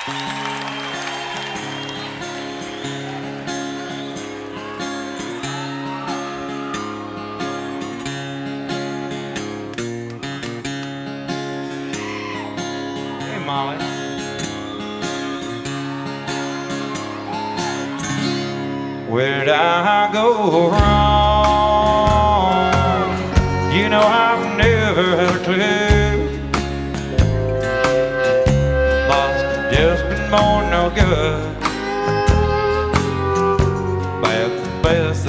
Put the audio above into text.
Hey, Molly. Where did I go wrong? You know I've never had a clue. Must have just been born no good. Bad the best